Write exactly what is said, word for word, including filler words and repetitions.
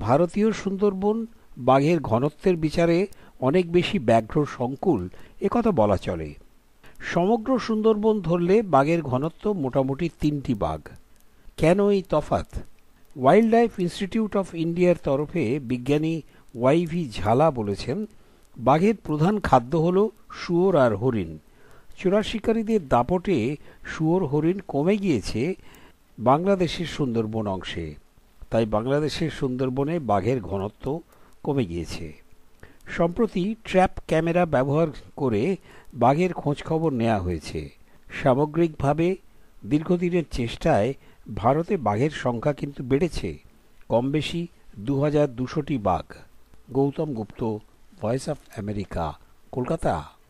ভারতীয় সুন্দরবন বাঘের ঘনত্বের বিচারে অনেক বেশি ব্যাঘ্র সংকুল একথা বলা চলে। সমগ্র সুন্দরবন ধরলে বাঘের ঘনত্ব মোটামুটি তিনটি বাঘ। কেন এই তফাত? ওয়াইল্ড লাইফ ইনস্টিটিউট অফ ইন্ডিয়ার তরফে বিজ্ঞানী ওয়াই ভি ঝালা বলেছেন, বাঘের প্রধান খাদ্য হল শুয়োর আর হরিণ। চোরা শিকারীদের দাপটে শুয়োর হরিণ কমে গিয়েছে বাংলাদেশের সুন্দরবন অংশে, তাই বাংলাদেশের সুন্দরবনে বাঘের ঘনত্ব কমে গিয়েছে। সম্প্রতি ট্র্যাপ ক্যামেরা ব্যবহার করে বাঘের খোঁজখবর নেওয়া হয়েছে। সামগ্রিকভাবে দীর্ঘদিনের চেষ্টায় ভারতে বাঘের সংখ্যা কিন্তু বেড়েছে, কম বেশি দু হাজার দুশোটি বাঘ। Gautam Gupta, voice of America, Kolkata.